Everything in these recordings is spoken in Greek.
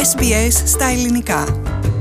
SBS στα ελληνικά.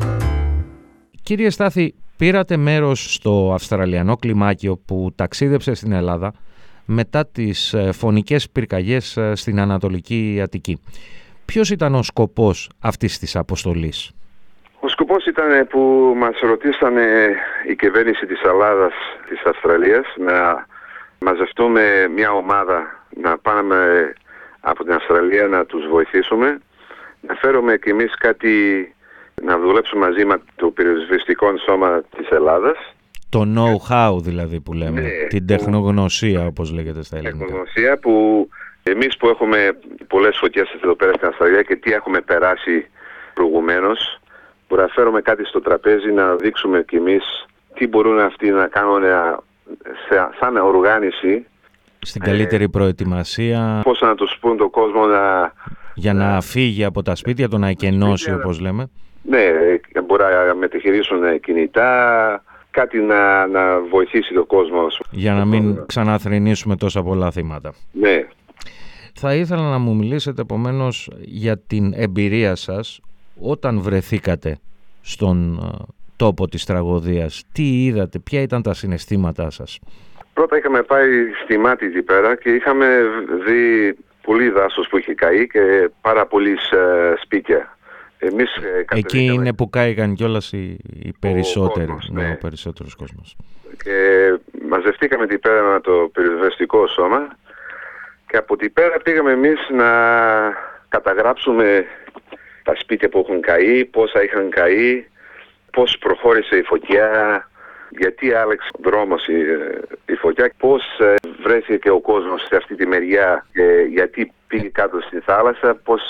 Κύριε Στάθη, πήρατε μέρος στο αυστραλιανό κλιμάκιο που ταξίδεψε στην Ελλάδα μετά τις φωνικές πυρκαγιές στην Ανατολική Αττική. Ποιος ήταν ο σκοπός αυτής της αποστολής? Ο σκοπός ήταν που μας ρωτήσανε η κυβέρνηση της Ελλάδας, της Αυστραλίας, να μαζευτούμε μια ομάδα, να πάμε από την Αυστραλία να τους βοηθήσουμε, να φέρουμε κι εμείς κάτι, να δουλέψουμε μαζί με το πυροσβεστικό σώμα της Ελλάδας. Το know-how δηλαδή που λέμε, την τεχνογνωσία όπως λέγεται στα ελληνικά. Τεχνογνωσία που εμείς που έχουμε πολλές φωτιές εδώ πέρα στην Αυστραλία και τι έχουμε περάσει προηγουμένως, που να φέρουμε κάτι στο τραπέζι, να δείξουμε κι εμείς τι μπορούν αυτοί να κάνουν σαν οργάνωση. Στην καλύτερη προετοιμασία. Πώς να τους πούν τον κόσμο για να φύγει από τα σπίτια, το να εκενώσει όπως λέμε. Ναι, μπορεί να μεταχειρίσουν κινητά, κάτι να βοηθήσει τον κόσμο. Για να μην ξαναθρηνήσουμε τόσα πολλά θύματα. Ναι. Θα ήθελα να μου μιλήσετε επομένως για την εμπειρία σας όταν βρεθήκατε στον τόπο της τραγωδίας. Τι είδατε, ποια ήταν τα συναισθήματά σας? Πρώτα είχαμε πάει στη Μάτη εκεί πέρα και είχαμε δει πολύ δάσος που είχε καεί και πάρα πολλοί σπίτια. Εκεί είναι που κάηκαν κιόλας οι περισσότεροι, ο περισσότερος κόσμος. Και μαζευτήκαμε εκεί πέρα με το πυροσβεστικό σώμα και από εκεί πέρα πήγαμε εμείς να καταγράψουμε τα σπίτια που έχουν καεί, πόσα είχαν καεί, πώς προχώρησε η φωτιά, γιατί άλλαξε δρόμος η φωτιά, πώς βρέθηκε ο κόσμος σε αυτή τη μεριά και γιατί πήγε κάτω στη θάλασσα, πώς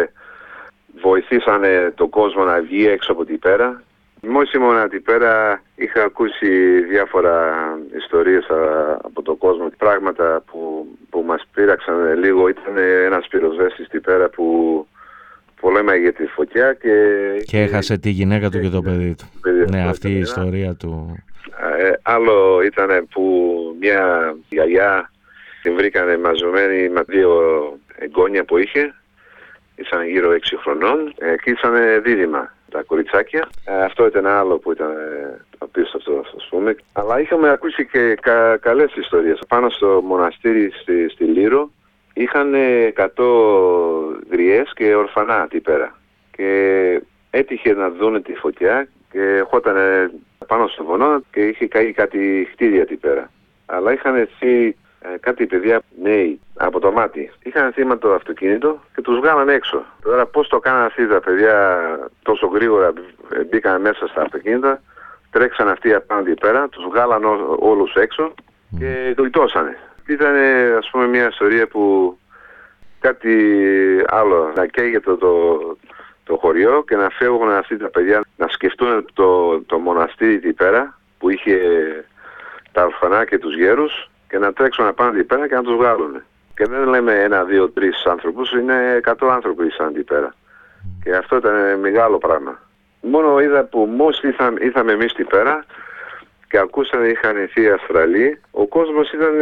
βοηθήσανε τον κόσμο να βγει έξω από την πέρα. Μόλις ήμουν εκεί πέρα είχα ακούσει διάφορα ιστορίες από τον κόσμο, πράγματα που μας πείραξαν λίγο. Ήταν ένας πυροσβέστης εκεί πέρα που πολέμα για τη φωτιά και έχασε τη γυναίκα του και το παιδί του. Ναι, αυτή η ιστορία του. Άλλο ήταν που μια γιαγιά την βρήκανε μαζωμένη με 2 εγγόνια που είχε. Ήσαν γύρω 6 χρονών και ήσαν δίδυμα τα κοριτσάκια. Αυτό ήταν άλλο που ήταν απίστευτο, ας πούμε. Αλλά είχαμε ακούσει και καλές ιστορίες. Πάνω στο μοναστήρι στη Λύρο είχαν 100 γριές και ορφανά εκεί πέρα. Και έτυχε να δουν τη φωτιά και ερχόταν πάνω στο βουνό και είχε καεί κάτι κτίρια εκεί πέρα. Αλλά είχαν έρθει κάτι παιδιά νέοι από το μάτι. Είχαν θύμα το αυτοκίνητο και τους βγάλαν έξω. Τώρα πώς το κάνανε αυτοί τα παιδιά τόσο γρήγορα, μπήκαν μέσα στα αυτοκίνητα, τρέξαν αυτοί απάνω εκεί πέρα, τους βγάλαν όλους έξω και γλιτώσανε. Ήταν ας πούμε μια ιστορία που κάτι άλλο, να καίγεται το χωριό και να φεύγουν αυτοί τα παιδιά να σκεφτούν το μοναστήρι εκεί πέρα που είχε τα ορφανά και τους γέρους και να τρέξουν απάνω εκεί πέρα και να τους βγάλουν. Και δεν λέμε 1, 2, 3 άνθρωπους, είναι 100 άνθρωποι ήσαν εκεί πέρα. Και αυτό ήταν μεγάλο πράγμα. Μόνο είδα που μόλις ήρθαμε εμείς εκεί πέρα και ακούσανε είχαν έρθει οι Αυστραλοί, ο κόσμος ήταν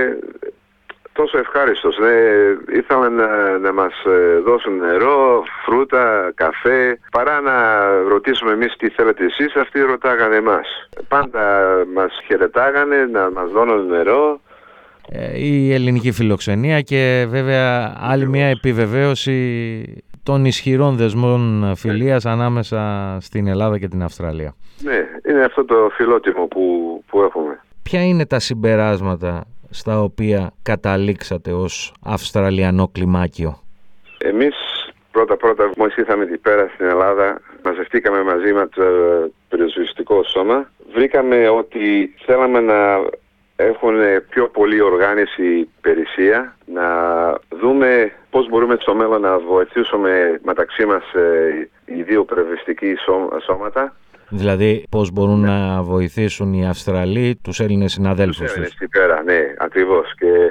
τόσο ευχάριστος. Ήθελαν να μας δώσουν νερό, φρούτα, καφέ. Παρά να ρωτήσουμε εμείς τι θέλετε εσείς, αυτοί ρωτάγανε εμάς. Πάντα μας χαιρετάγανε, να μας δώνουν νερό. Η ελληνική φιλοξενία και βέβαια άλλη μια επιβεβαίωση των ισχυρών δεσμών φιλίας ανάμεσα στην Ελλάδα και την Αυστραλία. Ναι, είναι αυτό το φιλότιμο που έχουμε. Ποια είναι τα συμπεράσματα στα οποία καταλήξατε ως Αυστραλιανό κλιμάκιο? Εμείς πρώτα μόλις ήρθαμε εκεί πέρα στην Ελλάδα, μαζευτήκαμε μαζί με το πυροσβεστικό σώμα. Βρήκαμε ότι θέλαμε να έχουν πιο πολύ οργάνωση υπηρεσία, να δούμε πώς μπορούμε στο μέλλον να βοηθήσουμε μεταξύ μας οι 2 πυροσβεστικοί σώματα. Δηλαδή πώς μπορούν να βοηθήσουν οι Αυστραλοί τους Έλληνες συναδέλφους τους. Εκεί πέρα, ναι, ακριβώς. Και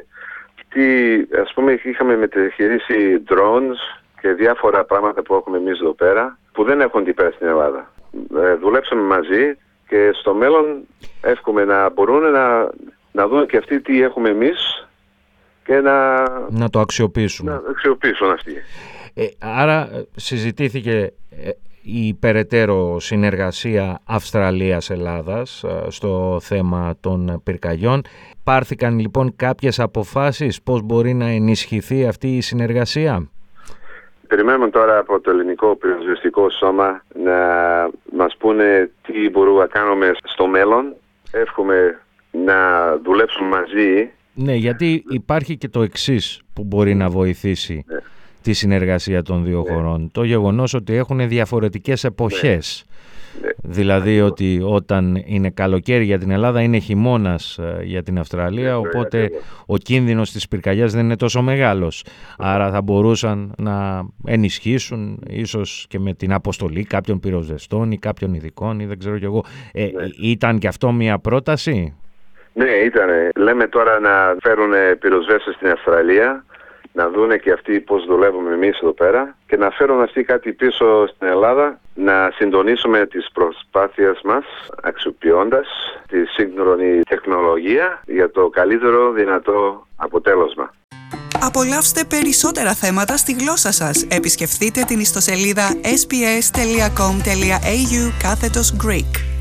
ας πούμε είχαμε μεταχειρίσει drones και διάφορα πράγματα που έχουμε εμείς εδώ πέρα που δεν έχουν εκεί πέρα στην Ελλάδα. Δουλέψαμε μαζί και στο μέλλον εύχομαι να μπορούν να δουν και αυτοί τι έχουμε εμείς και να το αξιοποιήσουν. Να αξιοποιήσουν αυτοί. Άρα συζητήθηκε η περαιτέρω συνεργασία Αυστραλίας-Ελλάδας στο θέμα των πυρκαγιών. Πάρθηκαν λοιπόν κάποιες αποφάσεις πώς μπορεί να ενισχυθεί αυτή η συνεργασία? Περιμένουμε τώρα από το Ελληνικό Πυροσβεστικό Σώμα να μας πούνε τι μπορούμε να κάνουμε στο μέλλον. Εύχομαι να δουλέψουμε μαζί. Ναι, γιατί υπάρχει και το εξής που μπορεί να βοηθήσει τη συνεργασία των δύο χωρών. Το γεγονός ότι έχουν διαφορετικές εποχές. Δηλαδή ότι όταν είναι καλοκαίρι για την Ελλάδα είναι χειμώνας για την Αυστραλία, οπότε ο κίνδυνος της πυρκαγιάς δεν είναι τόσο μεγάλος. Άρα θα μπορούσαν να ενισχύσουν ίσως και με την αποστολή κάποιων πυροσβεστών ή κάποιων ειδικών ή δεν ξέρω κι εγώ. Ήταν και αυτό μια πρόταση? Ναι, ήταν. Λέμε τώρα να φέρουν πυροσβέστες στην Αυστραλία, να δούνε και αυτοί πώς δουλεύουμε εμείς εδώ πέρα και να φέρουν αυτοί κάτι πίσω στην Ελλάδα, να συντονίσουμε τις προσπάθειες μας αξιοποιώντας τη σύγχρονη τεχνολογία για το καλύτερο δυνατό αποτέλεσμα. Απολαύστε περισσότερα θέματα στη γλώσσα σας. Επισκεφτείτε την ιστοσελίδα sbs.com.au/Greek.